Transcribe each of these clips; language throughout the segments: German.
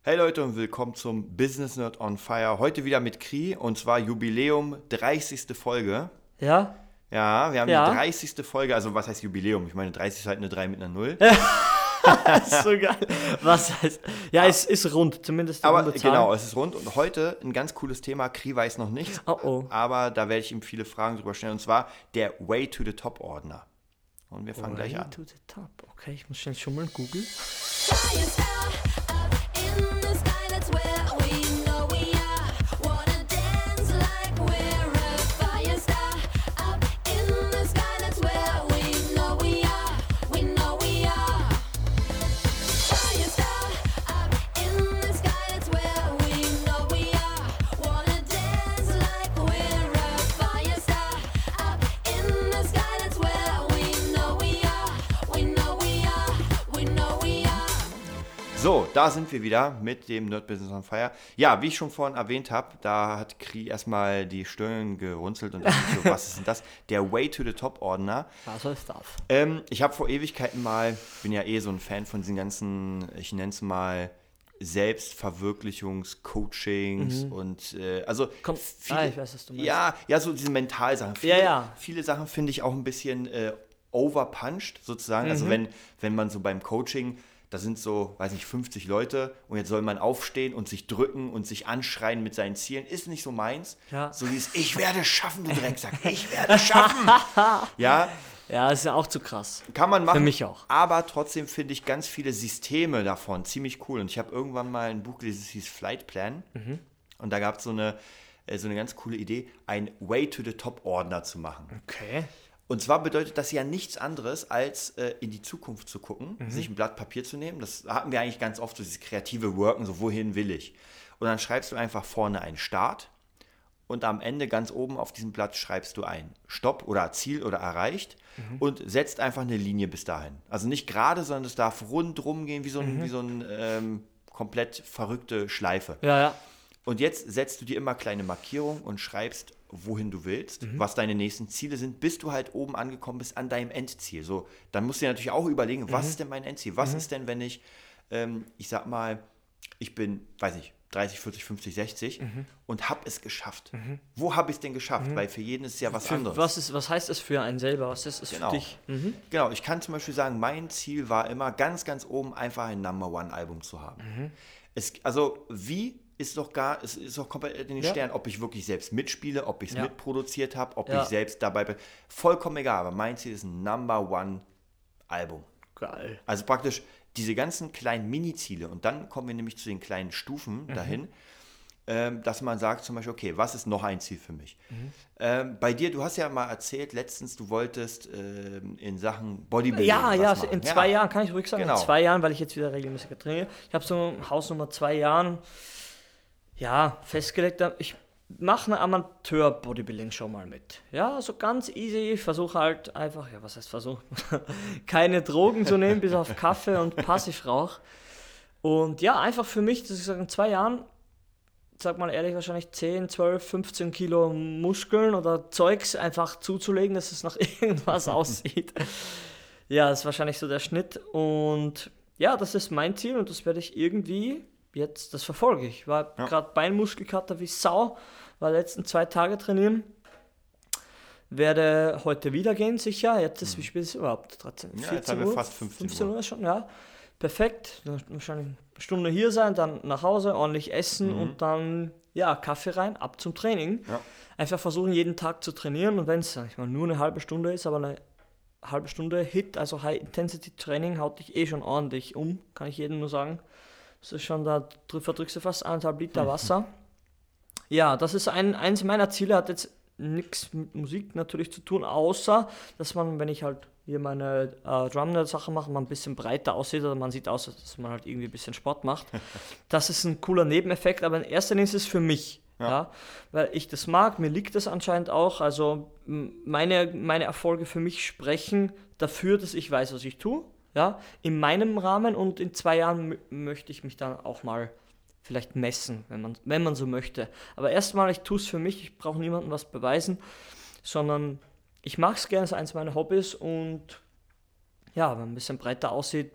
Hey Leute und willkommen zum Business Nerd on Fire. Heute wieder mit Kri und zwar Jubiläum 30. Folge. Ja? Ja, wir haben Ja. die 30. Folge, also was heißt Jubiläum? Ich meine, 30 ist halt eine 3 mit einer 0. Das ist so geil. Was heißt? Ja, es ist rund, zumindest die Aber runde Zahl. genau, es ist rund und heute ein ganz cooles Thema. Kri weiß noch nichts, Oh. aber da werde ich ihm viele Fragen drüber stellen und zwar der Way to the Top Ordner. Und wir fangen gleich an. To the top. Okay, ich muss schnell schummeln, Google. Fire star up in the sky, that's where we know we are. Wanna dance like we're a fire star up in the sky, that's where we know we are. We know we are. Fire star up in the sky, that's where we know we are. Wanna dance like we're a fire star up in the sky, that's where we know we are. We know we are. We know we are. So, da sind wir wieder mit dem Nerd Business on Fire. Ja, wie ich schon vorhin erwähnt habe, da hat Kri erstmal die Stirn gerunzelt und dachte so, was ist denn das? Der Way to the Top Ordner. Was ist das? Ich habe vor Ewigkeiten mal, bin ja so ein Fan von diesen ganzen, ich nenne es mal, Selbstverwirklichungs-Coachings und also Komm, viele, ich weiß, was du meinst. ja, so diese Mentalsachen. Ja. Viele Sachen finde ich auch ein bisschen overpunched sozusagen. Also wenn man so beim Coaching, da sind so, weiß nicht, 50 Leute und jetzt soll man aufstehen und sich drücken und sich anschreien mit seinen Zielen, ist nicht so meins. Ja. So dieses, ich werde schaffen, du Drecksack, ich werde schaffen. Ja, Ja, ist ja auch zu krass. kann man machen. Für mich auch. Aber trotzdem finde ich ganz viele Systeme davon ziemlich cool. Und ich habe irgendwann mal ein Buch gelesen, das hieß Flight Plan. Und da gab es so eine ganz coole Idee, ein Way to the Top Ordner zu machen. Okay. Und zwar bedeutet das ja nichts anderes, als in die Zukunft zu gucken, sich ein Blatt Papier zu nehmen. Das hatten wir eigentlich ganz oft, so dieses kreative Worken, so wohin will ich. Und dann schreibst du einfach vorne einen Start und am Ende ganz oben auf diesem Blatt schreibst du ein Stopp oder Ziel oder erreicht und setzt einfach eine Linie bis dahin. Also nicht gerade, sondern es darf rundrum gehen, wie so ein komplett verrückte Schleife. Ja. Und jetzt setzt du dir immer kleine Markierungen und schreibst, wohin du willst, was deine nächsten Ziele sind, bis du halt oben angekommen bist an deinem Endziel. So, dann musst du dir natürlich auch überlegen, was ist denn mein Endziel? Was ist denn, wenn ich sag mal, ich bin, weiß nicht, 30, 40, 50, 60 und habe es geschafft. Wo habe ich es denn geschafft? Weil für jeden ist es ja was anderes. Was heißt das für einen selber? Was ist es Genau. für dich? Genau, ich kann zum Beispiel sagen, mein Ziel war immer ganz, ganz oben einfach ein Number-One-Album zu haben. Es ist doch komplett in den Ja. Sternen, ob ich wirklich selbst mitspiele, ob ich es Ja. mitproduziert habe, ob Ja. ich selbst dabei bin. Vollkommen egal, aber mein Ziel ist ein Number-One-Album. Geil. Also praktisch diese ganzen kleinen Mini-Ziele und dann kommen wir nämlich zu den kleinen Stufen dahin, dass man sagt zum Beispiel, okay, was ist noch ein Ziel für mich? Bei dir, du hast ja mal erzählt letztens, du wolltest in Sachen Bodybuilding Ja, was machen. in 2 Jahren, kann ich ruhig sagen, Genau. in 2 Jahren, weil ich jetzt wieder regelmäßiger trainiere. Ich habe so Hausnummer 2 Jahren, festgelegt, ich mache eine Amateur-Bodybuilding-Show mal mit. Ja, so ganz easy, ich versuche halt einfach, was heißt versuchen, keine Drogen zu nehmen, bis auf Kaffee und Passivrauch. Und ja, einfach für mich, dass ich sage, in 2 Jahren, sag mal ehrlich, wahrscheinlich 10, 12, 15 Kilo Muskeln oder Zeugs einfach zuzulegen, dass es nach irgendwas aussieht. Ja, das ist wahrscheinlich so der Schnitt. Und ja, das ist mein Ziel und das werde ich irgendwie jetzt, das verfolge ich. War gerade Beinmuskelkater wie Sau, war letzten 2 Tage trainieren. Werde heute wieder gehen, sicher. Jetzt ist, wie spät ist es überhaupt? 13, Ja, 14 jetzt haben wir Uhr? fast 15 15 Uhr. Uhr schon, ja. Perfekt. Dann wahrscheinlich eine Stunde hier sein, dann nach Hause, ordentlich essen und dann, Kaffee rein, ab zum Training. Ja. Einfach versuchen, jeden Tag zu trainieren und wenn es, sag ich mal, nur eine halbe Stunde ist, aber eine halbe Stunde Hit, also High-Intensity-Training, haut dich schon ordentlich um, kann ich jedem nur sagen. Das ist schon, da verdrückst du fast 1,5 Liter Wasser. Ja, das ist eins meiner Ziele, hat jetzt nichts mit Musik natürlich zu tun, außer, dass man, wenn ich halt hier meine Drum-Sache mache, mal ein bisschen breiter aussieht oder man sieht aus, dass man halt irgendwie ein bisschen Sport macht. Das ist ein cooler Nebeneffekt, aber in erster Linie ist es für mich. Ja, weil ich das mag, mir liegt das anscheinend auch, also meine Erfolge für mich sprechen dafür, dass ich weiß, was ich tue, ja, in meinem Rahmen und in 2 Jahren möchte ich mich dann auch mal vielleicht messen, wenn man so möchte. Aber erstmal, ich tue es für mich, ich brauche niemandem was beweisen, sondern ich mache es gerne, es ist eins meiner Hobbys und ja, wenn man ein bisschen breiter aussieht,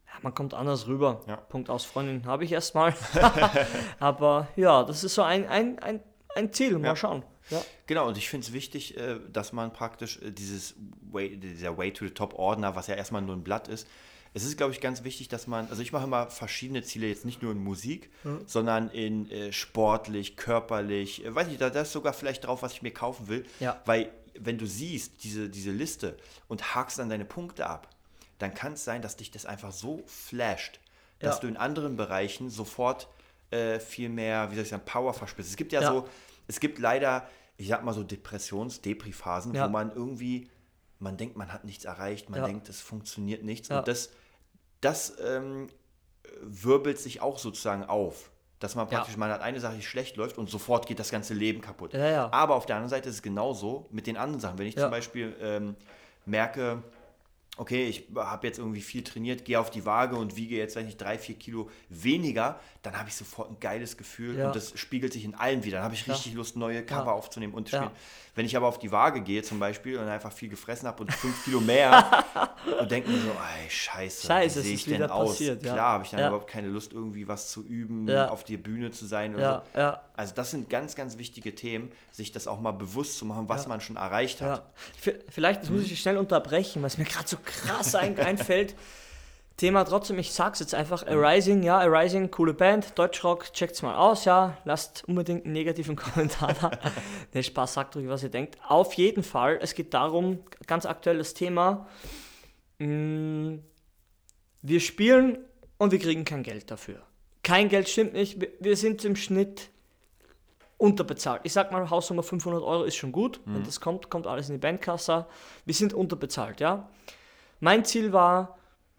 man kommt anders rüber. Ja. Punkt aus, Freundin habe ich erstmal. Aber ja, das ist so ein Ziel. Mal schauen. Ja. Genau, und ich finde es wichtig, dass man praktisch dieser Way to the Top Ordner, was ja erstmal nur ein Blatt ist, es ist, glaube ich, ganz wichtig, dass man, also ich mache immer verschiedene Ziele, jetzt nicht nur in Musik, sondern in sportlich, körperlich, weiß nicht, da ist sogar vielleicht drauf, was ich mir kaufen will, Ja. weil wenn du siehst, diese Liste und hakst dann deine Punkte ab, dann kann es sein, dass dich das einfach so flasht, dass Ja. du in anderen Bereichen sofort viel mehr, wie soll ich sagen, Power verspürst. Es gibt Ja. es gibt leider, ich sag mal so Depri-Phasen, Ja. wo man irgendwie, man denkt, man hat nichts erreicht, man Ja. denkt, es funktioniert nichts. Ja. Und das wirbelt sich auch sozusagen auf. Dass man praktisch, man hat eine Sache, die schlecht läuft und sofort geht das ganze Leben kaputt. Ja, ja. Aber auf der anderen Seite ist es genauso mit den anderen Sachen. Wenn ich zum Beispiel merke, okay, ich habe jetzt irgendwie viel trainiert, gehe auf die Waage und wiege jetzt, weiß nicht, 3-4 Kilo weniger, dann habe ich sofort ein geiles Gefühl Ja. und das spiegelt sich in allem wieder. Dann habe ich richtig Lust, neue Cover Ja. aufzunehmen und zu Ja. spielen. Wenn ich aber auf die Waage gehe zum Beispiel und einfach viel gefressen habe und 5 Kilo mehr und denke mir so, ey, scheiße, Scheiße, wie es sehe ist ich denn wieder aus? passiert, ja. Klar habe ich dann Ja. überhaupt keine Lust, irgendwie was zu üben, Ja. auf der Bühne zu sein oder Ja, so. ja. Also das sind ganz, ganz wichtige Themen, sich das auch mal bewusst zu machen, was man schon erreicht hat. Ja. Vielleicht, das muss ich schnell unterbrechen, was mir gerade so krass einfällt. Thema trotzdem, ich sag's jetzt einfach, Arising, coole Band, Deutschrock, checkt's mal aus, lasst unbedingt einen negativen Kommentar da. Ne, Spaß, sagt ruhig, was ihr denkt. Auf jeden Fall, es geht darum, ganz aktuelles Thema, wir spielen und wir kriegen kein Geld dafür. Kein Geld stimmt nicht, wir sind im Schnitt unterbezahlt. Ich sag mal, Hausnummer 500 € ist schon gut, wenn das kommt alles in die Bandkasse. Wir sind unterbezahlt, ja. Mein Ziel war,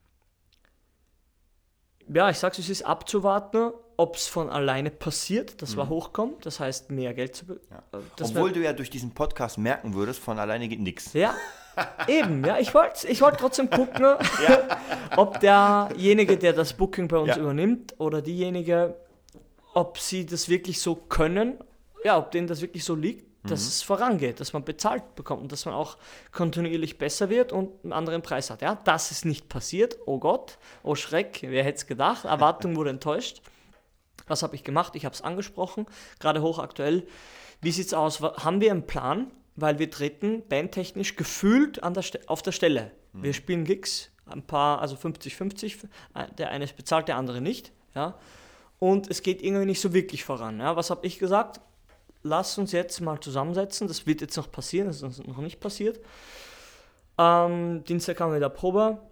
ich sag's, es ist abzuwarten, ob es von alleine passiert, dass wir hochkommen, das heißt, mehr Geld zu bekommen. Obwohl du ja durch diesen Podcast merken würdest, von alleine geht nichts. Ja, eben, ich wollte trotzdem gucken, ob derjenige, der das Booking bei uns übernimmt, oder diejenige, ob sie das wirklich so können, ob denen das wirklich so liegt, dass es vorangeht, dass man bezahlt bekommt und dass man auch kontinuierlich besser wird und einen anderen Preis hat. Ja, das ist nicht passiert. Oh Gott, oh Schreck, wer hätte es gedacht? Erwartung wurde enttäuscht. Was habe ich gemacht? Ich habe es angesprochen, gerade hochaktuell. Wie sieht es aus? Haben wir einen Plan? Weil wir treten bandtechnisch gefühlt auf der Stelle. Wir spielen Gigs, ein paar, also 50-50. Der eine ist bezahlt, der andere nicht. Ja. Und es geht irgendwie nicht so wirklich voran. Ja. Was habe ich gesagt? Lass uns jetzt mal zusammensetzen. Das wird jetzt noch passieren, das ist noch nicht passiert. Dienstag haben wir da Probe.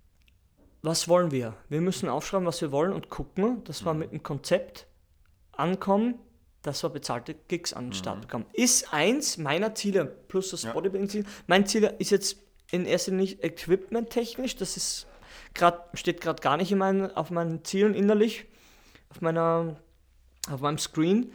Was wollen wir? Wir müssen aufschreiben, was wir wollen und gucken, dass wir mit einem Konzept ankommen, dass wir bezahlte Gigs an den Start bekommen. Ist eins meiner Ziele, plus das Bodybuilding-Ziel. Mein Ziel ist jetzt in erster Linie nicht equipment-technisch, das ist steht gerade gar nicht auf meinen Zielen innerlich, auf meinem Screen.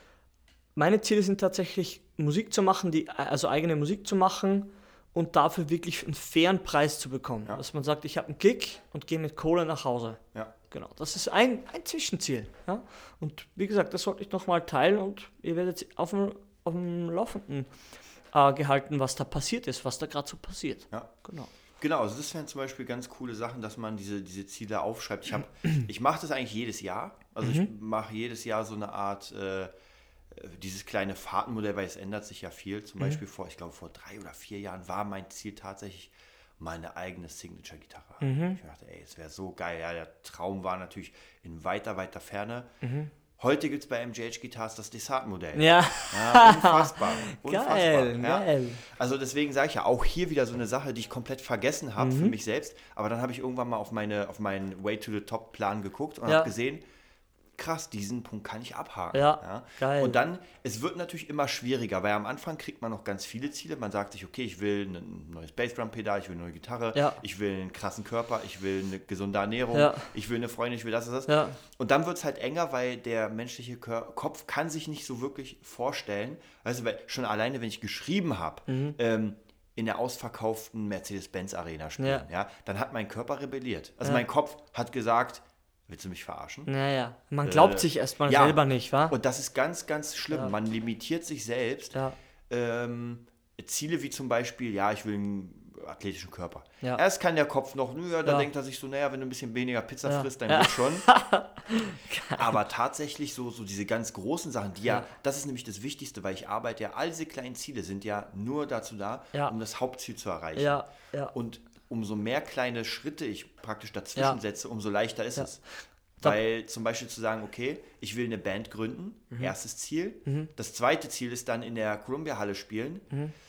Meine Ziele sind tatsächlich, Musik zu machen, also eigene Musik zu machen und dafür wirklich einen fairen Preis zu bekommen. Ja. Dass man sagt, ich habe einen Gig und gehe mit Kohle nach Hause. Ja. Genau, das ist ein Zwischenziel. Ja? Und wie gesagt, das sollte ich nochmal teilen und ihr werdet auf dem Laufenden gehalten, was da passiert ist, was da gerade so passiert. Ja. Genau, also das wären zum Beispiel ganz coole Sachen, dass man diese Ziele aufschreibt. Ich mache das eigentlich jedes Jahr. Also ich mache jedes Jahr so eine Art dieses kleine Fahrtenmodell, weil es ändert sich ja viel. Zum Beispiel vor 3 oder 4 Jahren war mein Ziel tatsächlich meine eigene Signature-Gitarre. Ich dachte, es wäre so geil. Ja, der Traum war natürlich in weiter, weiter Ferne. Heute gibt es bei MJH Guitars das Desart-Modell. Ja. Unfassbar. Geil. Also deswegen sage ich ja, auch hier wieder so eine Sache, die ich komplett vergessen habe für mich selbst. Aber dann habe ich irgendwann mal auf meinen Way to the Top-Plan geguckt und habe gesehen, krass, diesen Punkt kann ich abhaken. Ja, geil. Und dann, es wird natürlich immer schwieriger, weil am Anfang kriegt man noch ganz viele Ziele. Man sagt sich, okay, ich will ein neues Bassdrum-Pedal, ich will eine neue Gitarre, ich will einen krassen Körper, ich will eine gesunde Ernährung, ich will eine Freundin, ich will das und das. Ja. Und dann wird es halt enger, weil der menschliche Kopf kann sich nicht so wirklich vorstellen. Also weil schon alleine, wenn ich geschrieben habe, in der ausverkauften Mercedes-Benz-Arena spielen, dann hat mein Körper rebelliert. Also mein Kopf hat gesagt, willst du mich verarschen? Naja, man glaubt sich erstmal selber nicht, wa? Und das ist ganz, ganz schlimm. Ja. Man limitiert sich selbst. Ja. Ziele wie zum Beispiel, ich will athletischen Körper. Ja. Erst kann der Kopf noch, da Ja. denkt er sich so, naja, wenn du ein bisschen weniger Pizza Ja. frisst, dann Ja. wird schon. Aber tatsächlich so diese ganz großen Sachen, die Ja. das ist nämlich das Wichtigste, weil ich arbeite ja, all diese kleinen Ziele sind ja nur dazu da, Ja. um das Hauptziel zu erreichen. Ja, ja. Und umso mehr kleine Schritte ich praktisch dazwischen Ja. setze, umso leichter ist Ja. es. Weil zum Beispiel zu sagen, okay, ich will eine Band gründen, Mhm. erstes Ziel. Das zweite Ziel ist dann in der Columbia-Halle spielen.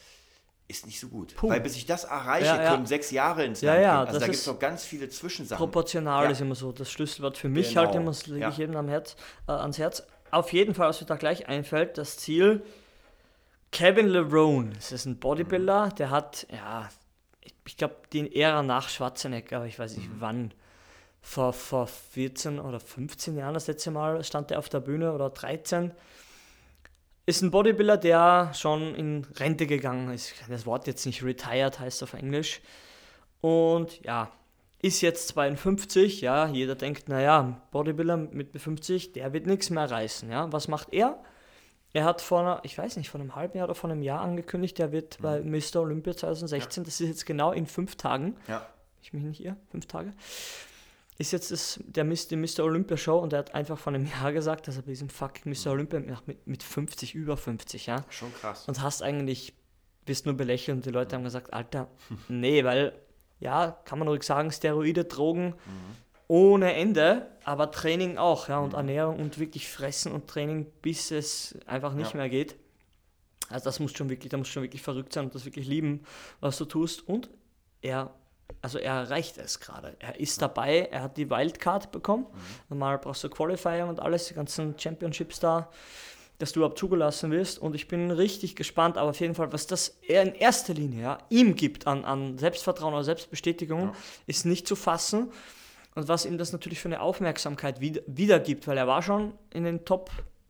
Ist nicht so gut. Puh. Weil bis ich das erreiche, Ja, ja. können 6 Jahre ins Ja, Land ja, gehen. Also das da gibt es ist noch ganz viele Zwischensachen. Proportional Ja. ist immer so das Schlüsselwort für mich Genau. halt immer, das lege Ja. ich jedem ans Herz. Auf jeden Fall, was mir da gleich einfällt, das Ziel, Kevin Lerone, das ist ein Bodybuilder, der hat, ja, ich glaube, die Ära nach Schwarzenegger, aber ich weiß nicht wann, vor 14 oder 15 Jahren das letzte Mal stand er auf der Bühne oder 13. Ist ein Bodybuilder, der schon in Rente gegangen ist. Ich kann das Wort jetzt nicht, retired heißt auf Englisch. Und ja, ist jetzt 52, ja, jeder denkt, naja, Bodybuilder mit 50, der wird nichts mehr reißen, ja. Was macht er? Er hat ich weiß nicht, vor einem halben Jahr oder vor einem Jahr angekündigt, der wird bei Mr. Olympia 2016, das ist jetzt genau in 5 Tagen, Ja. ich mich nicht irre, 5 Tage, ist jetzt die Mr. Olympia Show und er hat einfach vor einem Jahr gesagt, dass er bei diesem fucking Mr. Olympia mit 50, über 50, ja. Schon krass. Und bist nur belächelt und die Leute haben gesagt, Alter, nee, weil, ja, kann man ruhig sagen, Steroide, Drogen ohne Ende, aber Training auch, ja, und Ernährung und wirklich Fressen und Training, bis es einfach nicht Ja. mehr geht. Also da musst schon wirklich verrückt sein und das wirklich lieben, was du tust. Und er erreicht es gerade. Er ist dabei, er hat die Wildcard bekommen. Normal brauchst du Qualifying und alles, die ganzen Championships da, dass du überhaupt zugelassen wirst. Und ich bin richtig gespannt, aber auf jeden Fall, was das er in erster Linie ihm gibt an Selbstvertrauen oder Selbstbestätigung, ist nicht zu fassen. Und was ihm das natürlich für eine Aufmerksamkeit wiedergibt, weil er war schon in den Top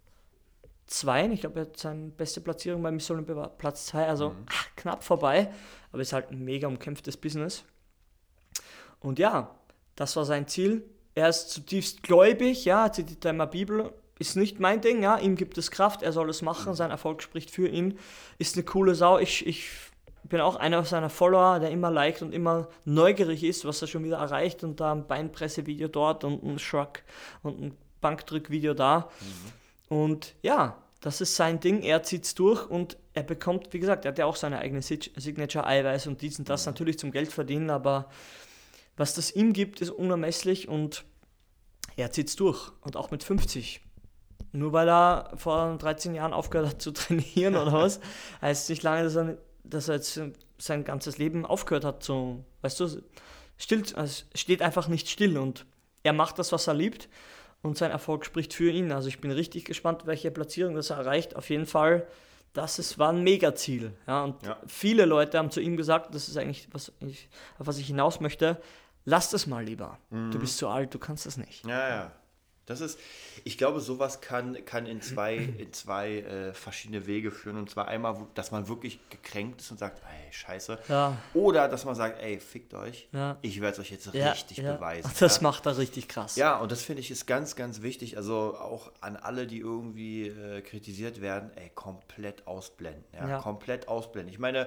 2, ich glaube, er hat seine beste Platzierung bei Miss Olympia war Platz 2, also knapp vorbei, aber ist halt ein mega umkämpftes Business. Und ja, das war sein Ziel. Er ist zutiefst gläubig, ja, zitiert immer Bibel, ist nicht mein Ding, ja, ihm gibt es Kraft, er soll es machen, sein Erfolg spricht für ihn, ist eine coole Sau, ich bin auch einer seiner Follower, der immer liked und immer neugierig ist, was er schon wieder erreicht und da ein Beinpressevideo dort und ein Shrug und ein Bankdrückvideo da. Und ja, das ist sein Ding, er zieht es durch und er bekommt, wie gesagt, er hat ja auch seine eigene Signature-Eiweiß und dies und das natürlich zum Geld verdienen, aber was das ihm gibt, ist unermesslich und er zieht es durch und auch mit 50. Nur weil er vor 13 Jahren aufgehört hat zu trainieren oder was, heißt nicht lange, dass er jetzt sein ganzes Leben aufgehört hat, so, weißt du, also steht einfach nicht still und er macht das, was er liebt und sein Erfolg spricht für ihn. Also ich bin richtig gespannt, welche Platzierung das er erreicht. Auf jeden Fall, war ein Megaziel. Ja, und viele Leute haben zu ihm gesagt, das ist eigentlich, auf was ich hinaus möchte, lass das mal lieber. Du bist zu alt, du kannst das nicht. Ja. Ich glaube, sowas kann in zwei verschiedene Wege führen. Und zwar einmal, dass man wirklich gekränkt ist und sagt, ey, scheiße. Ja. Oder dass man sagt, ey, fickt euch. Ja. Ich werde es euch jetzt Ja, richtig ja. beweisen. Das macht er richtig krass. Ja, und das finde ich ist ganz, ganz wichtig. Also auch an alle, die irgendwie kritisiert werden, ey, komplett ausblenden. Ja, komplett ausblenden. Ich meine,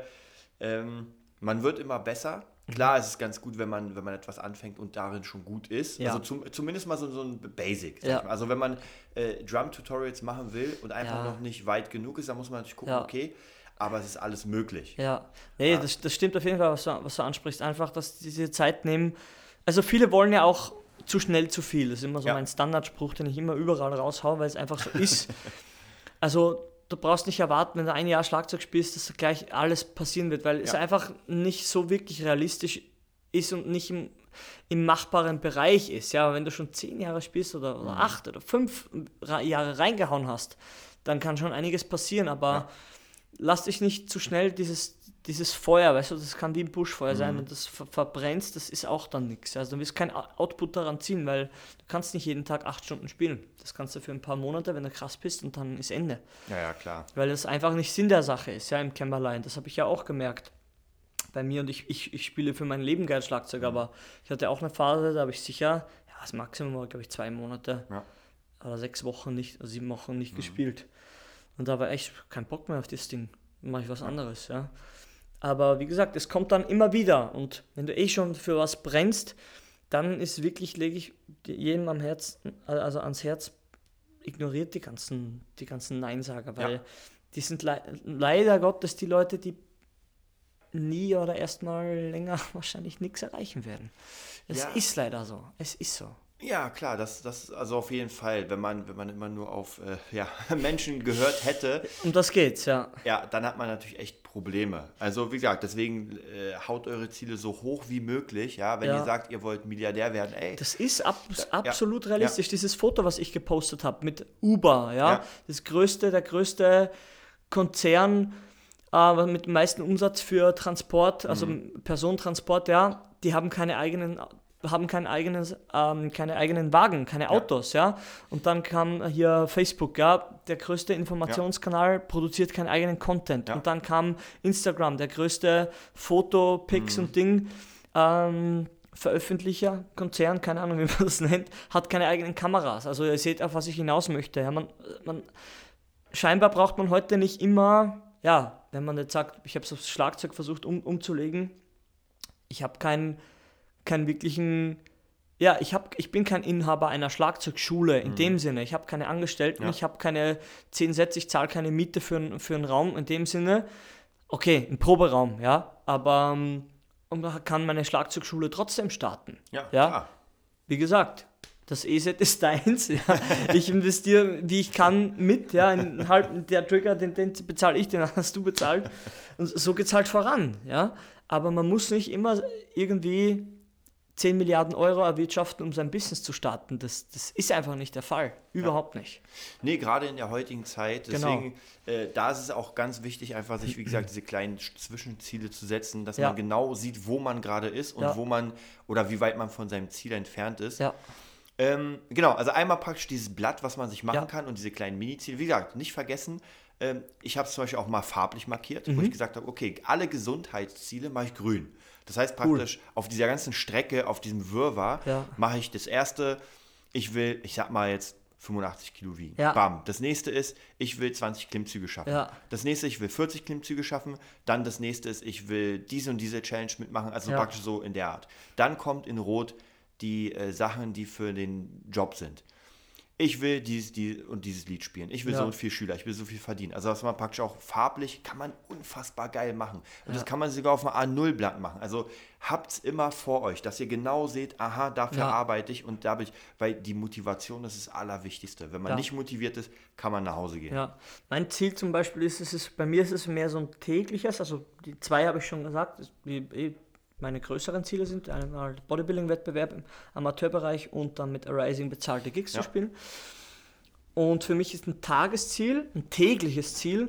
man wird immer besser. Klar, es ist ganz gut, wenn man etwas anfängt und darin schon gut ist. Ja. Also zumindest mal so ein Basic. Ja. Sag ich mal. Also wenn man Drum-Tutorials machen will und einfach noch nicht weit genug ist, dann muss man natürlich gucken, okay, aber es ist alles möglich. Ja, nee, das stimmt auf jeden Fall, was du ansprichst. Einfach, dass diese Zeit nehmen. Also viele wollen ja auch zu schnell zu viel. Das ist immer so mein Standardspruch, den ich immer überall raushaue, weil es einfach so ist. Also du brauchst nicht erwarten, wenn du ein Jahr Schlagzeug spielst, dass gleich alles passieren wird, weil es einfach nicht so wirklich realistisch ist und nicht im machbaren Bereich ist. Ja, wenn du schon 10 Jahre spielst oder 8 oder 5 Jahre reingehauen hast, dann kann schon einiges passieren, aber lass dich nicht zu schnell dieses Feuer, weißt du, das kann wie ein Buschfeuer sein und das verbrennst, das ist auch dann nichts. Also du wirst kein Output daran ziehen, weil du kannst nicht jeden Tag 8 Stunden spielen. Das kannst du für ein paar Monate, wenn du krass bist und dann ist Ende. Ja, klar. Weil das einfach nicht Sinn der Sache ist, ja, im Kämmerlein. Das habe ich ja auch gemerkt bei mir und ich spiele für mein Leben gern Schlagzeug, aber ich hatte auch eine Phase, da habe ich sicher, das Maximum war, glaube ich, 2 Monate oder 6 Wochen nicht, 7 Wochen nicht gespielt. Und da war echt kein Bock mehr auf das Ding. Dann mache ich was anderes, ja. Aber wie gesagt, es kommt dann immer wieder. Und wenn du schon für was brennst, dann ist wirklich, lege ich jedem ans Herz, ignoriert die ganzen Neinsager, weil die sind leider Gottes die Leute, die nie oder erstmal länger wahrscheinlich nichts erreichen werden. Es ist leider so. Es ist so. Ja, klar, das also auf jeden Fall, wenn man immer nur auf Menschen gehört hätte. Um das geht's, ja. Ja, dann hat man natürlich echt Probleme. Also wie gesagt, deswegen haut eure Ziele so hoch wie möglich. Ja, wenn ihr sagt, ihr wollt Milliardär werden, ey. Das ist absolut realistisch. Dieses Foto, was ich gepostet habe mit Uber, der größte Konzern mit dem meisten Umsatz für Transport, also Personentransport, die haben keine eigenen Wagen, keine Autos, Und dann kam hier Facebook, der größte Informationskanal, produziert keinen eigenen Content. Und dann kam Instagram, der größte Foto-Pics und Ding, Veröffentlicher, Konzern, keine Ahnung, wie man das nennt, hat keine eigenen Kameras. Also ihr seht, auf was ich hinaus möchte. Ja, scheinbar braucht man heute nicht immer, wenn man jetzt sagt, ich habe es aufs Schlagzeug versucht umzulegen, ich habe keinen wirklichen, ich bin kein Inhaber einer Schlagzeugschule in dem Sinne. Ich habe keine Angestellten, ich habe keine 10 Sätze, ich zahle keine Miete für einen Raum in dem Sinne. Okay, ein Proberaum, aber und da kann meine Schlagzeugschule trotzdem starten. Ja, klar. Wie gesagt, das E-Set ist deins. Ich investiere, wie ich kann, mit. Der Trigger, den bezahle ich, den hast du bezahlt. Und so geht es halt voran. Aber man muss nicht immer irgendwie 10 Milliarden Euro erwirtschaften, um sein Business zu starten. Das ist einfach nicht der Fall. Überhaupt nicht. Nee, gerade in der heutigen Zeit. Deswegen, da ist es auch ganz wichtig, einfach sich, wie gesagt, diese kleinen Zwischenziele zu setzen, dass man genau sieht, wo man gerade ist und wo man oder wie weit man von seinem Ziel entfernt ist. Ja. Genau, also einmal praktisch dieses Blatt, was man sich machen kann und diese kleinen Mini-Ziele. Wie gesagt, nicht vergessen, ich habe es zum Beispiel auch mal farblich markiert, wo ich gesagt habe, okay, alle Gesundheitsziele mache ich grün. Das heißt praktisch, auf dieser ganzen Strecke, auf diesem Wirrwarr, mache ich das erste, ich sag mal jetzt 85 Kilo wiegen. Ja. Bam. Das nächste ist, ich will 20 Klimmzüge schaffen. Ja. Das nächste, ich will 40 Klimmzüge schaffen. Dann das nächste ist, ich will diese und diese Challenge mitmachen. Also praktisch so in der Art. Dann kommt in Rot die Sachen, die für den Job sind. Ich will dieses Lied spielen. Ich will so und viel Schüler. Ich will so viel verdienen. Also das man praktisch auch farblich, kann man unfassbar geil machen. Und das kann man sogar auf einem A0-Blatt machen. Also habt's immer vor euch, dass ihr genau seht, aha, dafür arbeite ich und da bin ich, weil die Motivation ist das Allerwichtigste. Wenn man nicht motiviert ist, kann man nach Hause gehen. Ja. Mein Ziel zum Beispiel bei mir ist es mehr so ein tägliches, also die 2 habe ich schon gesagt, meine größeren Ziele sind einmal Bodybuilding-Wettbewerb im Amateurbereich und dann mit Arising bezahlte Gigs zu spielen. Und für mich ist ein Tagesziel, ein tägliches Ziel,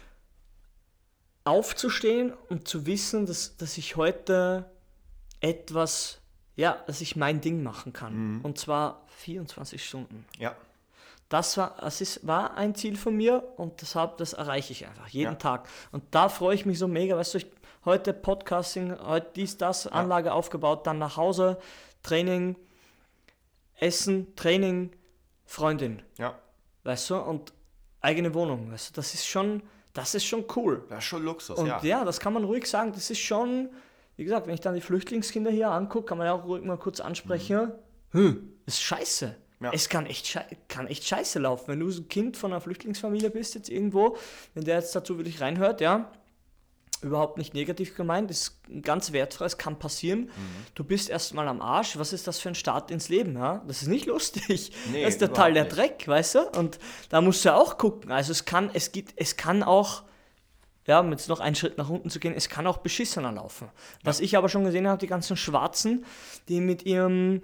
aufzustehen und zu wissen, dass ich heute etwas, dass ich mein Ding machen kann. Und zwar 24 Stunden. Ja. Das war ein Ziel von mir und das erreiche ich einfach jeden Tag. Und da freue ich mich so mega, weißt du, heute Podcasting, heute das, Anlage aufgebaut, dann nach Hause, Training, Essen, Training, Freundin. Ja. Weißt du, und eigene Wohnung, weißt du, das ist schon cool. Das ist schon Luxus, und das kann man ruhig sagen, das ist schon, wie gesagt, wenn ich dann die Flüchtlingskinder hier angucke, kann man ja auch ruhig mal kurz ansprechen, das ist scheiße. Ja. Es kann echt scheiße laufen, wenn du so ein Kind von einer Flüchtlingsfamilie bist jetzt irgendwo, wenn der jetzt dazu wirklich reinhört, überhaupt nicht negativ gemeint, ist ganz wertfrei, es kann passieren. Du bist erstmal am Arsch, was ist das für ein Start ins Leben? Ja? Das ist nicht lustig, das ist total der Dreck, weißt du? Und da musst du ja auch gucken, also es kann auch, um jetzt noch einen Schritt nach unten zu gehen, es kann auch beschissener laufen. Was ich aber schon gesehen habe, die ganzen Schwarzen, die mit ihrem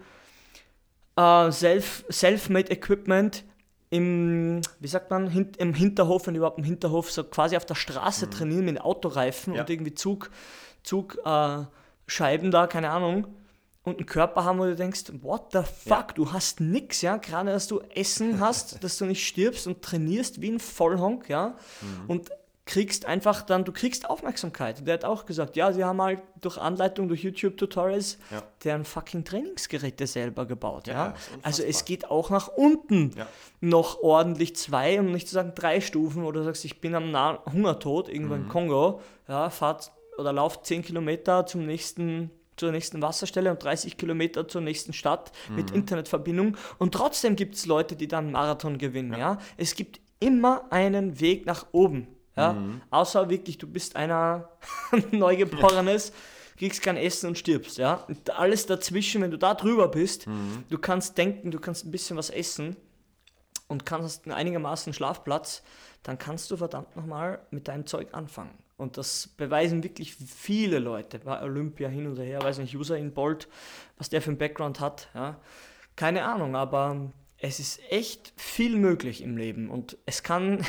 Self-Made Equipment im Hinterhof, wenn überhaupt im Hinterhof, so quasi auf der Straße trainieren mit Autoreifen und irgendwie Zugscheiben da, keine Ahnung, und einen Körper haben, wo du denkst, what the fuck, du hast nix, gerade dass du Essen hast, dass du nicht stirbst und trainierst wie ein Vollhonk, und kriegst einfach dann, du kriegst Aufmerksamkeit. Und der hat auch gesagt, sie haben halt durch Anleitung, durch YouTube-Tutorials deren fucking Trainingsgeräte selber gebaut. Also es geht auch nach unten noch ordentlich 2, um nicht zu sagen 3 Stufen, oder du sagst, ich bin am nahen Hungertod irgendwo im Kongo, fahrt oder laufe 10 Kilometer zur nächsten Wasserstelle und 30 Kilometer zur nächsten Stadt mit Internetverbindung. Und trotzdem gibt es Leute, die dann einen Marathon gewinnen. Ja. Es gibt immer einen Weg nach oben. Ja. Außer wirklich, du bist einer Neugeborenes, kriegst kein Essen und stirbst. Ja. Und alles dazwischen, wenn du da drüber bist, du kannst denken, du kannst ein bisschen was essen und hast einen einigermaßen Schlafplatz, dann kannst du verdammt nochmal mit deinem Zeug anfangen. Und das beweisen wirklich viele Leute bei Olympia hin und her, weiß nicht, Usain Bolt, was der für einen Background hat, ja. Keine Ahnung, aber es ist echt viel möglich im Leben und es kann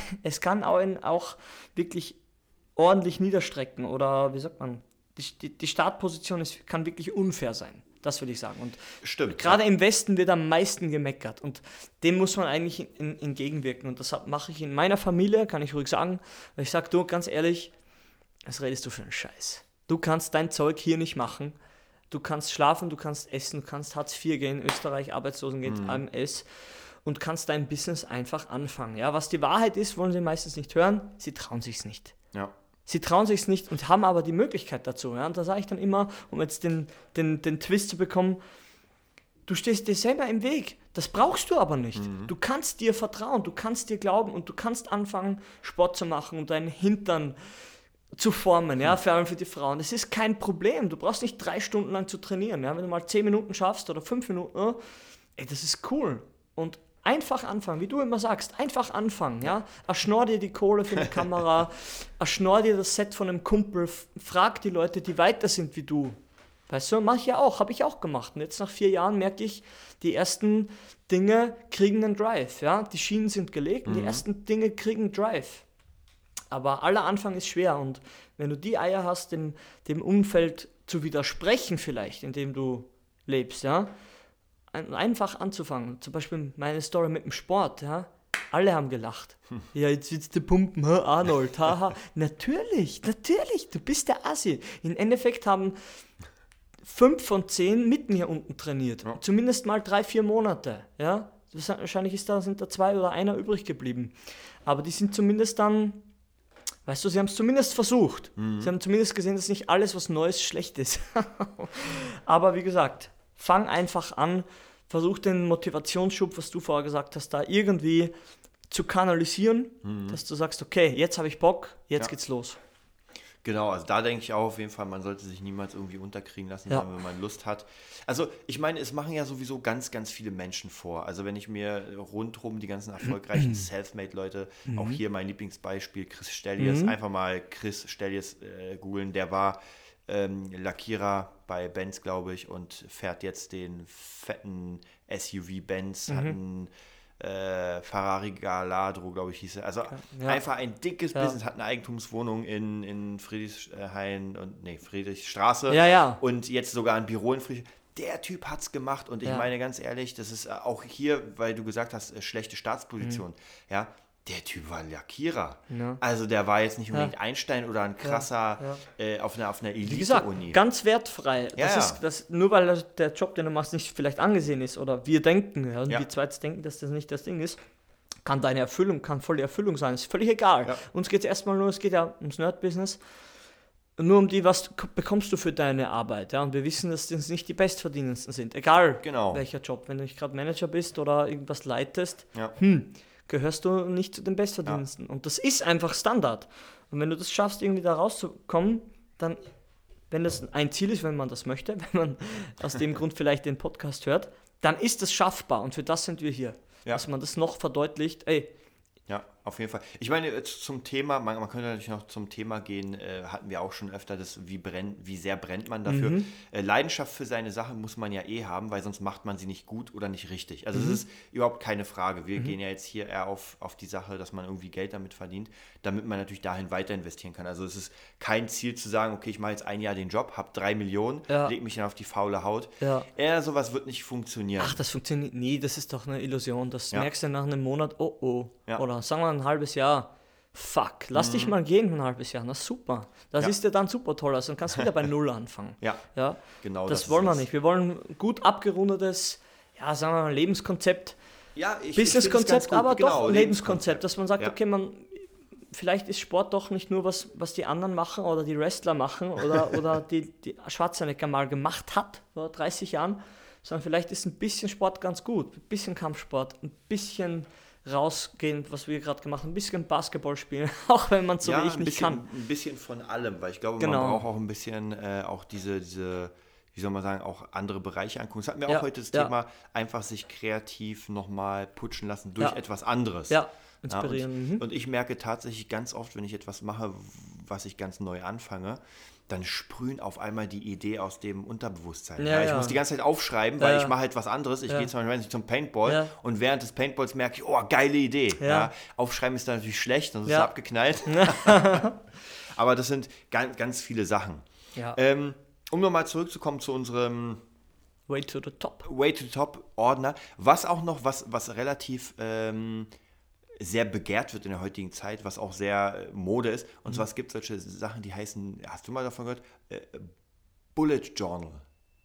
auch wirklich ordentlich niederstrecken oder, wie sagt man, die Startposition kann wirklich unfair sein. Das würde ich sagen. Und Stimmt. Gerade im Westen wird am meisten gemeckert und dem muss man eigentlich entgegenwirken. Und das mache ich in meiner Familie, kann ich ruhig sagen. Weil ich sage, du, ganz ehrlich, was redest du für einen Scheiß? Du kannst dein Zeug hier nicht machen. Du kannst schlafen, du kannst essen, du kannst Hartz IV gehen, Österreich, Arbeitslosengeld, AMS und kannst dein Business einfach anfangen. Ja, was die Wahrheit ist, wollen sie meistens nicht hören. Sie trauen sich's nicht. Ja. Sie trauen sich's nicht und haben aber die Möglichkeit dazu. Ja? Und da sage ich dann immer, um jetzt den Twist zu bekommen, du stehst dir selber im Weg. Das brauchst du aber nicht. Du kannst dir vertrauen, du kannst dir glauben und du kannst anfangen, Sport zu machen und deinen Hintern zu formen, ja, vor allem für die Frauen. Das ist kein Problem. Du brauchst nicht 3 Stunden lang zu trainieren. Ja? Wenn du mal 10 Minuten schaffst oder 5 Minuten, das ist cool. Und einfach anfangen, wie du immer sagst, einfach anfangen, ja. Erschnorr dir die Kohle für eine Kamera, erschnorr dir das Set von einem Kumpel, frag die Leute, die weiter sind wie du. Weißt du, mache ich ja auch, habe ich auch gemacht. Und jetzt nach 4 Jahren merke ich, die ersten Dinge kriegen einen Drive, ja. Die Schienen sind gelegt und die ersten Dinge kriegen einen Drive. Aber aller Anfang ist schwer und wenn du die Eier hast, dem Umfeld zu widersprechen vielleicht, in dem du lebst, ja, einfach anzufangen. Zum Beispiel meine Story mit dem Sport, ja, alle haben gelacht. Ja, jetzt willst du pumpen, Arnold, haha. Natürlich, du bist der Assi. Im Endeffekt haben 5 von 10 mit mir unten trainiert. Ja. Zumindest mal 3-4 Monate, ja. Wahrscheinlich sind da 2 oder 1 übrig geblieben. Aber die sind zumindest dann, weißt du, sie haben es zumindest versucht. Sie haben zumindest gesehen, dass nicht alles, was Neues, schlecht ist. Aber wie gesagt, fang einfach an, versuch den Motivationsschub, was du vorher gesagt hast, da irgendwie zu kanalisieren, dass du sagst, okay, jetzt habe ich Bock, jetzt geht's los. Genau, also da denke ich auch auf jeden Fall, man sollte sich niemals irgendwie unterkriegen lassen, wenn man Lust hat. Also ich meine, es machen ja sowieso ganz, ganz viele Menschen vor. Also wenn ich mir rundherum die ganzen erfolgreichen Selfmade-Leute, auch hier mein Lieblingsbeispiel, Chris Stellies, einfach mal Chris Stellies googeln, der war Lackierer bei Benz, glaube ich, und fährt jetzt den fetten SUV Benz, hat einen Ferrari Galadro, glaube ich, hieß er. Also einfach ein dickes Business, hat eine Eigentumswohnung in Friedrichstraße und jetzt sogar ein Büro in Friedrichstraße. Der Typ hat's gemacht und ich meine ganz ehrlich, das ist auch hier, weil du gesagt hast, schlechte Staatsposition, ja, der Typ war ein Lackierer. Ja. Also der war jetzt nicht unbedingt Einstein oder ein krasser auf einer Elite-Uni. Wie gesagt, ganz wertvoll. Nur weil der Job, den du machst, nicht vielleicht angesehen ist oder wir denken, wir zwei denken, dass das nicht das Ding ist, kann voll die Erfüllung sein. Ist völlig egal. Ja. Uns geht es erstmal nur, es geht ja ums Nerd-Business, nur um was bekommst du für deine Arbeit. Ja? Und wir wissen, dass das nicht die Bestverdienendsten sind. Egal welcher Job. Wenn du nicht gerade Manager bist oder irgendwas leitest, gehörst du nicht zu den Bestverdienendsten. Und das ist einfach Standard. Und wenn du das schaffst, irgendwie da rauszukommen, dann, wenn das ein Ziel ist, wenn man das möchte, wenn man aus dem Grund vielleicht den Podcast hört, dann ist das schaffbar. Und für das sind wir hier. Dass man das noch verdeutlicht, ja, auf jeden Fall. Ich meine, zum Thema, man könnte natürlich noch zum Thema gehen, hatten wir auch schon öfter, wie sehr brennt man dafür. Leidenschaft für seine Sache muss man ja haben, weil sonst macht man sie nicht gut oder nicht richtig. Also das ist überhaupt keine Frage. Wir gehen ja jetzt hier eher auf die Sache, dass man irgendwie Geld damit verdient, damit man natürlich dahin weiter investieren kann. Also es ist kein Ziel zu sagen, okay, ich mache jetzt ein Jahr den Job, habe 3 Millionen, leg mich dann auf die faule Haut. Ja. Sowas wird nicht funktionieren. Ach, das funktioniert nie, das ist doch eine Illusion. Das merkst du nach einem Monat, oder sagen wir ein halbes Jahr, fuck, lass dich mal gehen ein halbes Jahr, na super. Das ist dir dann super toll, also dann kannst du wieder bei Null anfangen. Ja, genau. Das wollen wir nicht. Wir wollen gut abgerundetes, sagen wir mal, Lebenskonzept, Businesskonzept, aber doch ein Lebenskonzept, dass man sagt, okay, vielleicht ist Sport doch nicht nur was die anderen machen oder die Wrestler machen oder die Schwarzenegger mal gemacht hat vor 30 Jahren, sondern vielleicht ist ein bisschen Sport ganz gut, ein bisschen Kampfsport, ein bisschen rausgehen, was wir gerade gemacht haben, ein bisschen Basketball spielen, auch wenn man es so wie ich nicht kann. Ein bisschen von allem, weil ich glaube, Genau. man braucht auch ein bisschen auch diese, wie soll man sagen, auch andere Bereiche angucken. Das hatten wir Ja, auch heute das ja. Thema, einfach sich kreativ nochmal putschen lassen durch Ja. etwas anderes. Ja, Ja, inspirieren. und ich merke tatsächlich ganz oft, wenn ich etwas mache, was ich ganz neu anfange, dann sprühen auf einmal die Idee aus dem Unterbewusstsein. Ja, Ich ja. muss die ganze Zeit aufschreiben, weil Ja. ich mache halt was anderes. Ich Ja. gehe zum Beispiel zum Paintball Ja. und während des Paintballs merke ich, oh, geile Idee. Ja. Ja. Aufschreiben ist dann natürlich schlecht, sonst ist es Ja. abgeknallt. Aber das sind ganz, ganz viele Sachen. Ja. Um nochmal zurückzukommen zu unserem Way to the top. Way to the Top Ordner, was auch noch, was relativ sehr begehrt wird in der heutigen Zeit, was auch sehr Mode ist. Und zwar es gibt solche Sachen, die heißen, hast du mal davon gehört? Bullet Journal.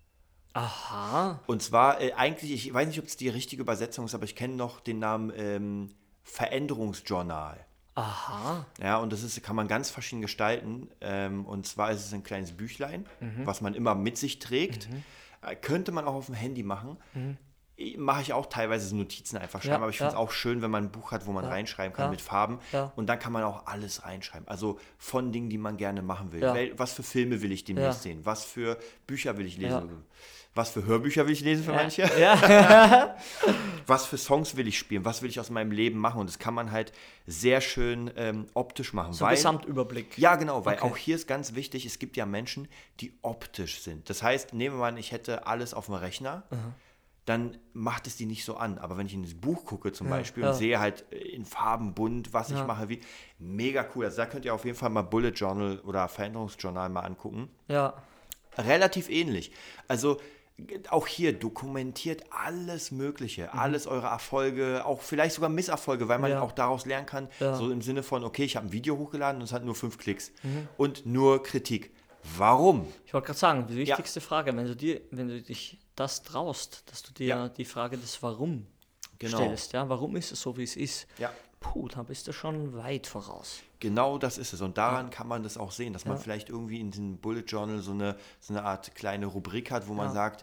Aha. Und zwar eigentlich, ich weiß nicht, ob es die richtige Übersetzung ist, aber ich kenne noch den Namen Veränderungsjournal. Aha. Ja, und kann man ganz verschieden gestalten. Und zwar ist es ein kleines Büchlein, was man immer mit sich trägt. Könnte man auch auf dem Handy machen. Mache ich auch teilweise so Notizen einfach schreiben, Ja, aber ich finde es ja. auch schön, wenn man ein Buch hat, wo man reinschreiben kann Ja. mit Farben. Ja. Und dann kann man auch alles reinschreiben. Also von Dingen, die man gerne machen will. Ja. Was für Filme will ich demnächst Ja. sehen? Was für Bücher will ich lesen? Ja. Was für Hörbücher will ich lesen für manche? Ja. Was für Songs will ich spielen? Was will ich aus meinem Leben machen? Und das kann man halt sehr schön optisch machen. So Gesamtüberblick. Ja, genau, weil Okay. auch hier ist ganz wichtig, es gibt ja Menschen, die optisch sind. Das heißt, nehmen wir mal an, ich hätte alles auf dem Rechner, dann macht es die nicht so an. Aber wenn ich in das Buch gucke zum Beispiel und ja. sehe halt in Farben bunt, was ich mache, wie mega cool. Also da könnt ihr auf jeden Fall mal Bullet Journal oder Veränderungsjournal mal angucken. Ja. Relativ ähnlich. Also auch hier dokumentiert alles Mögliche, alles eure Erfolge, auch vielleicht sogar Misserfolge, weil man Ja. auch daraus lernen kann, Ja. so im Sinne von, okay, ich habe ein Video hochgeladen und es hat nur 5 Klicks und nur Kritik. Warum? Ich wollte gerade sagen, die wichtigste Frage, wenn du dich das traust, dass du dir Ja. die Frage des Warum Genau. stellst, ja, warum ist es so, wie es ist? Ja. Puh, da bist du schon weit voraus. Genau das ist es. Und daran kann man das auch sehen, dass man vielleicht irgendwie in diesem Bullet Journal so eine Art kleine Rubrik hat, wo man sagt,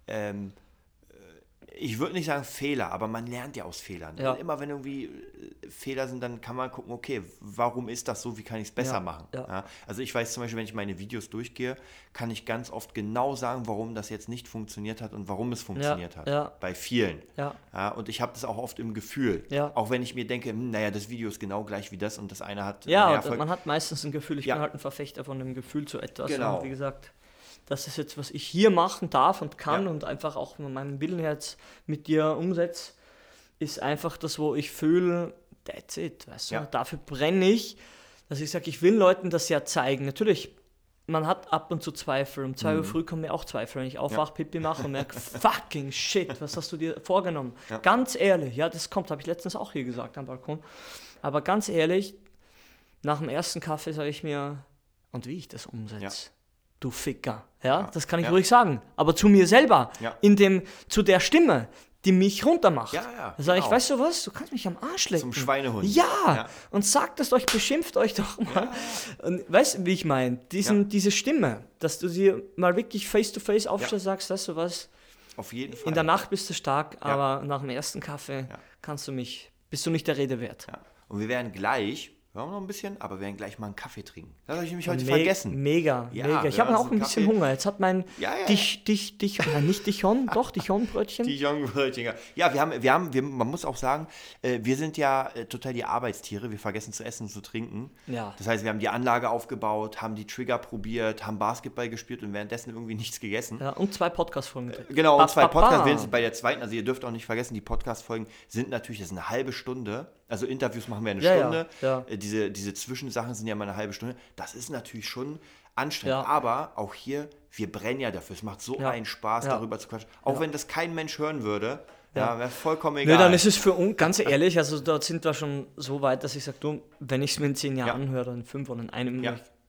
ich würde nicht sagen Fehler, aber man lernt ja aus Fehlern. Ja. Und immer wenn irgendwie Fehler sind, dann kann man gucken, okay, warum ist das so, wie kann ich es besser Ja, machen? ja. Ja, also ich weiß zum Beispiel, wenn ich meine Videos durchgehe, kann ich ganz oft genau sagen, warum das jetzt nicht funktioniert hat und warum es funktioniert hat. ja. Bei vielen. Ja. Ja, und ich habe das auch oft im Gefühl. Ja. Auch wenn ich mir denke, naja, das Video ist genau gleich wie das und das eine hat Ja, mehr und Erfolg. man hat meistens ein Gefühl, ich Ja. bin halt ein Verfechter von dem Gefühl zu etwas. Genau. Und wie gesagt, das ist jetzt, was ich hier machen darf und kann Ja. und einfach auch meinen Willen jetzt mit dir umsetze, ist einfach das, wo ich fühle, that's it, weißt du, Ja. dafür brenne ich, dass ich sage, ich will Leuten das ja zeigen. Natürlich, man hat ab und zu Zweifel. Um 2 Uhr früh kommen mir auch Zweifel, wenn ich aufwache, Pipi mache und merke, fucking shit, was hast du dir vorgenommen? Ja. Ganz ehrlich, ja, das kommt, habe ich letztens auch hier gesagt am Balkon. Aber ganz ehrlich, nach dem ersten Kaffee sage ich mir, und wie ich das umsetze, Ja. du Ficker. Ja, das kann ich Ja. ruhig sagen. Aber zu mir selber, Ja. zu der Stimme, die mich runtermacht. Ja, ja, Da sage ich, genau. weißt du was, du kannst mich am Arsch lecken. Zum Schweinehund. Ja, Ja. und sagt es euch, beschimpft euch doch mal. Und weißt du, wie ich meine? Diese Stimme, dass du sie mal wirklich face-to-face aufstellst, sagst, weißt du was, Auf jeden Fall. in der Nacht bist du stark, aber nach dem ersten Kaffee bist du nicht der Rede wert. Ja. Und wir werden gleich, wir haben noch ein bisschen, aber wir werden gleich mal einen Kaffee trinken. Das habe ich nämlich heute Me- vergessen. Mega, Ja, mega. Ich wir habe haben auch so ein einen bisschen Kaffee. Hunger. Jetzt hat mein Ja, ja. nicht Dijon, doch, Dijon-Brötchen. Dijon-Brötchen. Ja, man muss auch sagen, wir sind ja total die Arbeitstiere. Wir vergessen zu essen und zu trinken. Ja. Das heißt, wir haben die Anlage aufgebaut, haben die Trigger probiert, haben Basketball gespielt und währenddessen irgendwie nichts gegessen. Ja, und 2 Podcast-Folgen. Genau, und 2 Podcasts, wir Ba. sind bei der zweiten, also ihr dürft auch nicht vergessen, die Podcast-Folgen sind natürlich, das ist eine halbe Stunde, also Interviews machen wir eine Ja, Stunde, ja. Diese Zwischensachen sind ja mal eine halbe Stunde, das ist natürlich schon anstrengend, Ja. aber auch hier, wir brennen ja dafür, es macht so Ja. einen Spaß, Ja. darüber zu quatschen, auch wenn das kein Mensch hören würde, wäre vollkommen Nö, egal. dann ist es für uns, ganz ehrlich, also dort sind wir schon so weit, dass ich sage, du, wenn ich es mir in 10 Jahren Ja. anhöre, oder in 5 oder in einem, Ja.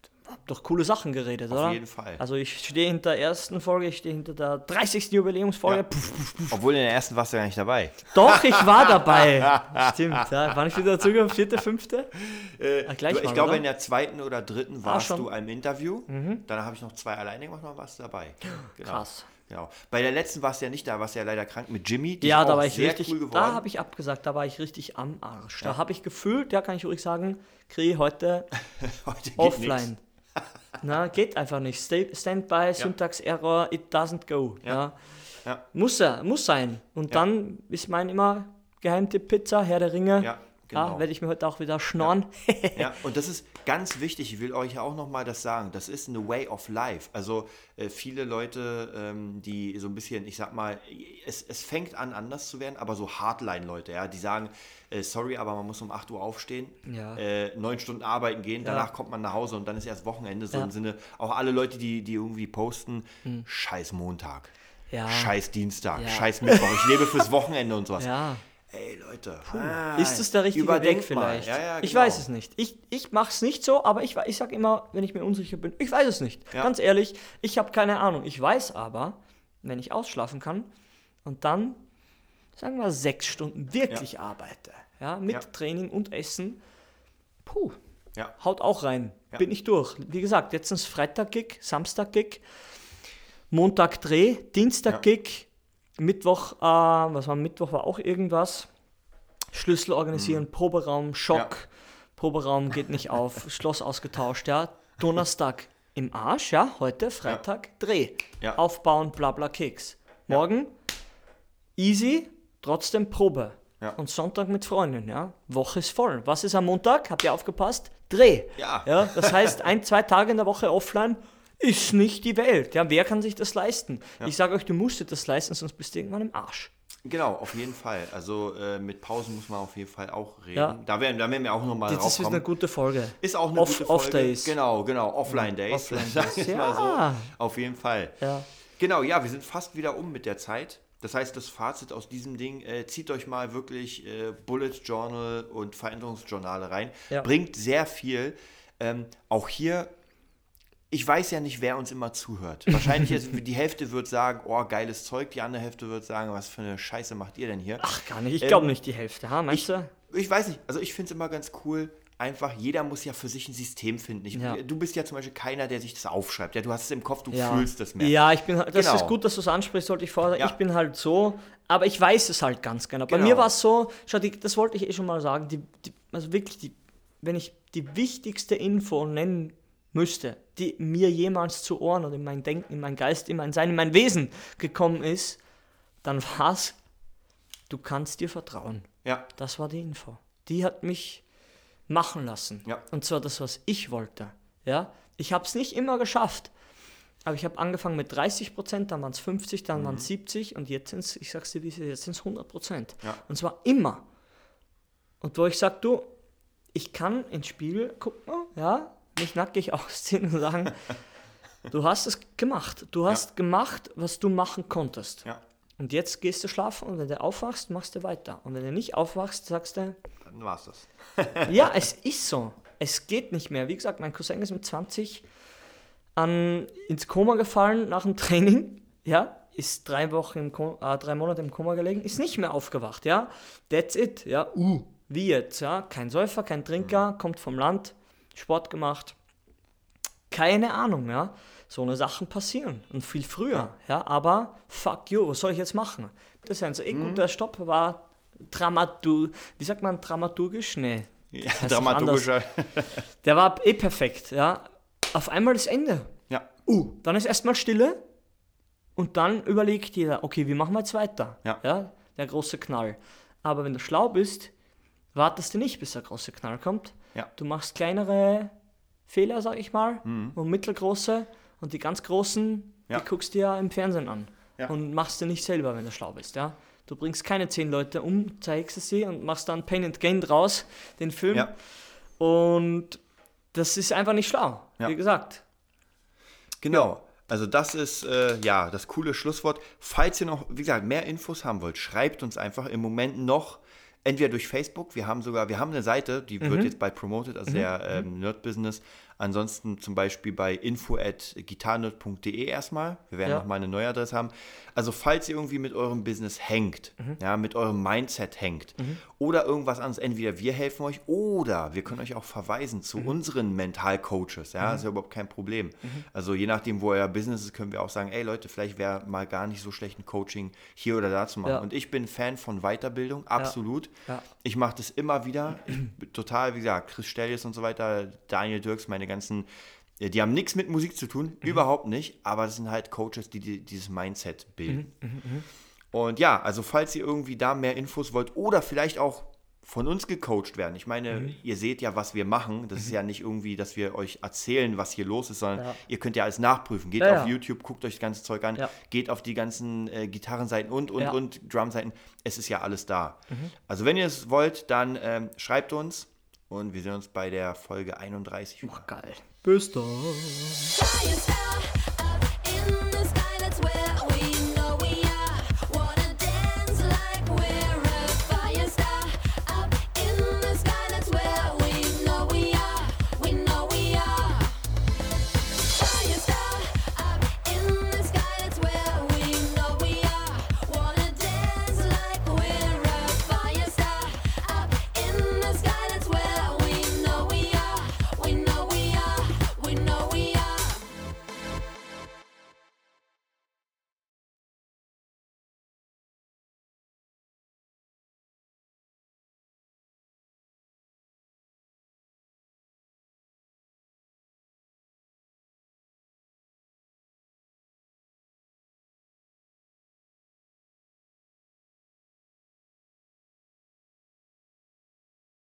doch coole Sachen geredet, oder? Auf jeden Fall. Also ich stehe hinter der ersten Folge, ich stehe hinter der 30. Jubiläumsfolge. Ja. Obwohl in der ersten warst du ja nicht dabei. Doch, ich war dabei. Stimmt, ja. Wann ich wieder dazugekommen? 4., 5.? Ich glaube, in der 2. oder 3. warst schon. du im Interview. Dann habe ich noch 2 alleine gemacht, dann warst du dabei. Genau. Krass. Genau. Bei der letzten warst du ja nicht da, warst du ja leider krank mit Jimmy. Die Ja, ist da auch war ich sehr richtig, cool geworden. da habe ich abgesagt, da war ich richtig am Arsch. Da habe ich gefühlt, ja, kann ich ruhig sagen, kriege ich heute Heute geht offline. nix. Na, geht einfach nicht. Standby, Syntax-Error, it doesn't go. Ja. Ja. Ja. Muss sein. Und dann ist mein immer Geheimtipp Pizza, Herr der Ringe. Ja, genau. Werde ich mir heute auch wieder schnorren. Ja, und das ist ganz wichtig, ich will euch auch nochmal das sagen, das ist eine way of life. Also viele Leute, die so ein bisschen, ich sag mal, es fängt an anders zu werden, aber so Hardline-Leute, ja, die sagen, sorry, aber man muss um 8 Uhr aufstehen, Ja. 9 Stunden arbeiten gehen, danach kommt man nach Hause und dann ist erst Wochenende, so im Sinne, auch alle Leute, die irgendwie posten, scheiß Montag, Ja. scheiß Dienstag, Ja. scheiß Mittwoch, ich lebe fürs Wochenende und sowas. Ja. Ey, Leute. Ist das der richtige Weg überdenkt mal. vielleicht? Ja, ja, Ich genau. weiß es nicht. Ich mache es nicht so, aber ich sage immer, wenn ich mir unsicher bin, ich weiß es nicht. Ja. Ganz ehrlich, ich habe keine Ahnung. Ich weiß aber, wenn ich ausschlafen kann und dann, sagen wir 6 Stunden wirklich arbeite, ja, mit Ja. Training und Essen, Ja. haut auch rein. Ja. Bin ich durch. Wie gesagt, jetzt ist Freitag-Gig, Samstag-Gig, Montag-Dreh, Dienstag-Gig, Mittwoch, Mittwoch war auch irgendwas. Schlüssel organisieren, Proberaum, Schock, Ja. Proberaum geht nicht auf, Schloss ausgetauscht, ja. Donnerstag im Arsch, ja. Heute, Freitag, Dreh. Ja. Aufbauen, blabla, Keks. Morgen, easy, trotzdem Probe. Ja. Und Sonntag mit Freunden, ja. Woche ist voll. Was ist am Montag? Habt ihr aufgepasst? Dreh. Ja. Das heißt, 1-2 Tage in der Woche offline ist nicht die Welt. Ja, wer kann sich das leisten? Ich sage euch, du musst dir das leisten, sonst bist du irgendwann im Arsch. Genau, auf jeden Fall. Also mit Pausen muss man auf jeden Fall auch reden. Ja. Da werden wir auch nochmal drauf Das ist eine kommen. gute Folge. Ist auch eine Off- gute Folge. Off-Days. Genau, Offline-Days. Offline-Days, Sag ich mal ja. so. Auf jeden Fall. Ja. Genau, ja, wir sind fast wieder mit der Zeit. Das heißt, das Fazit aus diesem Ding, zieht euch mal wirklich Bullet Journal und Veränderungsjournale rein. Ja. Bringt sehr viel. Auch hier, ich weiß ja nicht, wer uns immer zuhört. Wahrscheinlich die Hälfte wird sagen, oh, geiles Zeug. Die andere Hälfte wird sagen, was für eine Scheiße macht ihr denn hier? Ach, gar nicht. Ich glaube nicht die Hälfte, meinst du? Ich weiß nicht, also ich finde es immer ganz cool, einfach, jeder muss ja für sich ein System finden. Ja. Du bist ja zum Beispiel keiner, der sich das aufschreibt. Ja, du hast es im Kopf, du Ja. fühlst das mehr. Ja, ich bin das Genau. ist gut, dass du es ansprichst, sollte ich vorher sagen. Ja. Ich bin halt so, aber ich weiß es halt ganz genau. Bei Genau. mir war es so, schau, das wollte ich schon mal sagen, also wirklich, wenn ich die wichtigste Info nennen müsste, die mir jemals zu Ohren oder in mein Denken, in mein Geist, in mein Sein, in mein Wesen gekommen ist, dann war es, du kannst dir vertrauen. Ja, Das war die Info. Die hat mich machen lassen. Ja. Und zwar das, was ich wollte. Ja? Ich habe es nicht immer geschafft. Aber ich habe angefangen mit 30%, dann waren es 50%, dann waren es 70% und jetzt sind es, ich sag's dir, wie es ist, jetzt sind es 100%. Ja. Und zwar immer. Und wo ich sage, du, ich kann ins Spiegel gucken, ja, mich nackig ausziehen und sagen, du hast es gemacht. Du hast gemacht, was du machen konntest. ja, Und jetzt gehst du schlafen und wenn du aufwachst, machst du weiter. Und wenn du nicht aufwachst, sagst du, dann war's das. ja, es ist so. Es geht nicht mehr. Wie gesagt, mein Cousin ist mit 20 ins Koma gefallen nach dem Training. Ja, ist 3 Monate im Koma gelegen, ist nicht mehr aufgewacht. Ja, that's it. Ja, wie jetzt? Ja, kein Säufer, kein Trinker, kommt vom Land, Sport gemacht. Keine Ahnung, ja. So eine Sachen passieren und viel früher. Ja, aber fuck you, was soll ich jetzt machen? Das ist ein so guter Stopp war dramaturgisch? Nee. Ja, heißt doch dramaturgischer. Der war perfekt, ja. Auf einmal das Ende. Ja, Dann ist erstmal Stille und dann überlegt jeder, okay, wie machen wir jetzt weiter? Ja. Der große Knall. Aber wenn du schlau bist, wartest du nicht, bis der große Knall kommt. Ja. Du machst kleinere Fehler, sag ich mal, und mittelgroße und die ganz großen, Ja. die guckst du ja im Fernsehen an Ja. und machst du nicht selber, wenn du schlau bist, ja. Du bringst keine 10 Leute um, zeigst sie und machst dann Pain and Gain draus, den Film. Ja. Und das ist einfach nicht schlau, Ja. wie gesagt. Genau. Also das ist das coole Schlusswort. Falls ihr noch, wie gesagt, mehr Infos haben wollt, schreibt uns einfach im Moment noch, entweder durch Facebook, wir haben eine Seite, die wird jetzt bald promoted, also der Nerd Business, Ansonsten zum Beispiel bei info@gitarrenerd.de erstmal. Wir werden noch mal eine neue Adresse haben. Also falls ihr irgendwie mit eurem Business hängt, ja, mit eurem Mindset hängt oder irgendwas anderes, entweder wir helfen euch oder wir können euch auch verweisen zu unseren Mentalcoaches. Ja, ist ja überhaupt kein Problem. Also je nachdem, wo euer Business ist, können wir auch sagen, ey Leute, vielleicht wäre mal gar nicht so schlecht ein Coaching hier oder da zu machen. Ja. Und ich bin Fan von Weiterbildung, absolut. Ja. Ich mache das immer wieder. Ich bin total, wie gesagt, Chris Stellies und so weiter, Daniel Dirks, meine ganzen, die haben nichts mit Musik zu tun, überhaupt nicht, aber das sind halt Coaches, die dieses Mindset bilden. Und ja, also falls ihr irgendwie da mehr Infos wollt oder vielleicht auch von uns gecoacht werden. Ich meine, ihr seht ja, was wir machen. Das ist ja nicht irgendwie, dass wir euch erzählen, was hier los ist, sondern ihr könnt ja alles nachprüfen. Geht auf YouTube, guckt euch das ganze Zeug an, geht auf die ganzen Gitarrenseiten und Drumseiten. Es ist ja alles da. Also wenn ihr es wollt, dann schreibt uns und wir sehen uns bei der Folge 31. Geil. Bis dann. Fire star